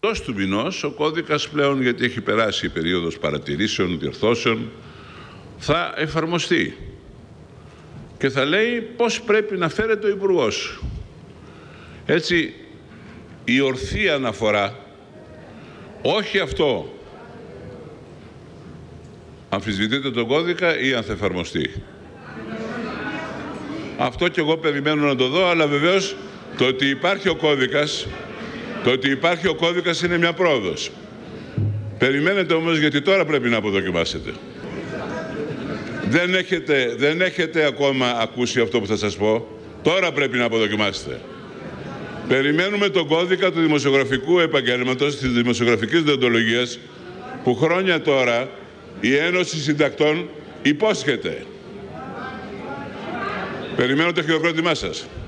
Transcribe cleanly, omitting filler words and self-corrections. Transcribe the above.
Εντός του μηνός ο κώδικας πλέον, γιατί έχει περάσει η περίοδος παρατηρήσεων, διορθώσεων, θα εφαρμοστεί και θα λέει πώς πρέπει να φέρεται ο Υπουργός. Έτσι, η ορθή αναφορά, όχι αυτό, αμφισβητείτε τον κώδικα ή αν θα εφαρμοστεί. Αυτό και εγώ περιμένω να το δω, αλλά βεβαίως το ότι υπάρχει ο κώδικας, είναι μια πρόοδος. Περιμένετε όμως, γιατί τώρα πρέπει να αποδοκιμάσετε. Δεν έχετε ακόμα ακούσει αυτό που θα σας πω. Τώρα πρέπει να αποδοκιμάσετε. Περιμένουμε τον κώδικα του δημοσιογραφικού επαγγέλματος, της δημοσιογραφικής δεοντολογίας, που χρόνια τώρα η Ένωση Συντακτών υπόσχεται. Περιμένω το χειροκρότημά σας.